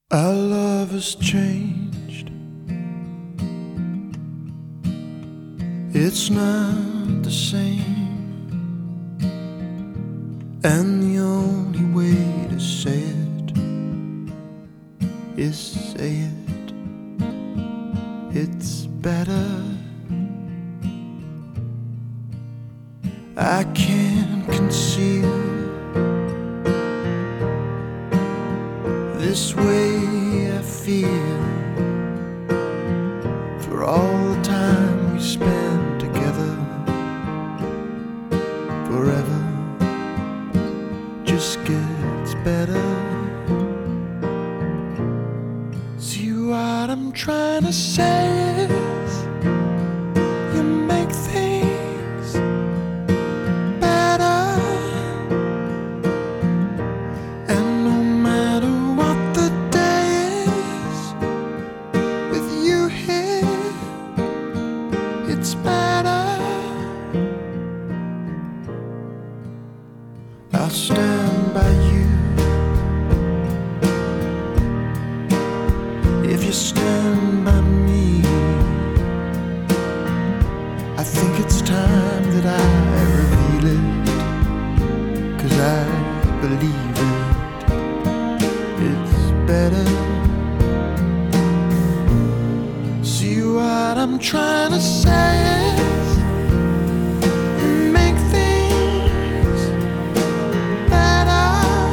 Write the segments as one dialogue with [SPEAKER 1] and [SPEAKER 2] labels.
[SPEAKER 1] Our love has changed. It's not the same. And the only way to say it is say it. It's better. I can't conceal this way I feel for all the time we spend together. Forever just gets better. See, what I'm trying to say is you make things better. And no matter what the day is, with you here, it's better. I'll stand by you if you stand by me. I think it's time that I reveal it, 'cause I believe it. It's better. See, what I'm trying to say is you make things better.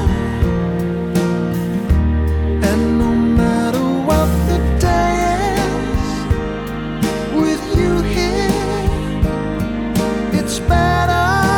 [SPEAKER 1] And no matter what the day is, with you here, it's better.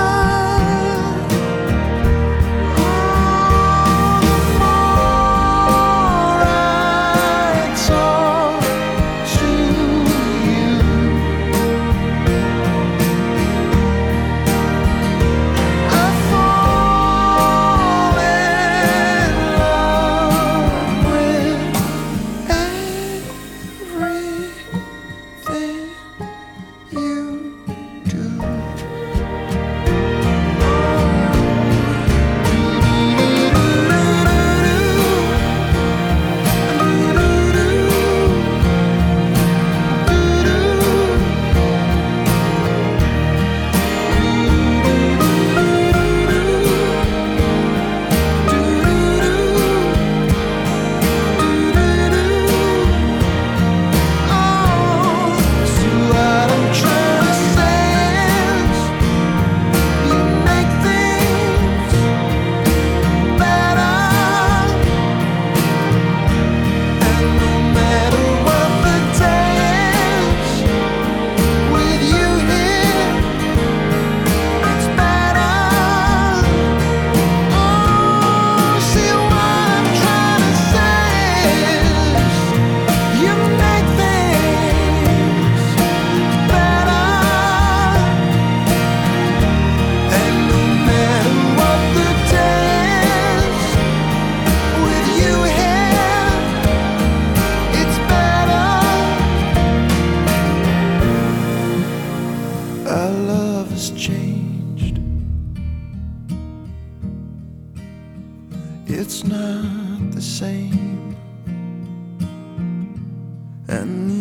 [SPEAKER 1] Our love has changed. It's not the same. And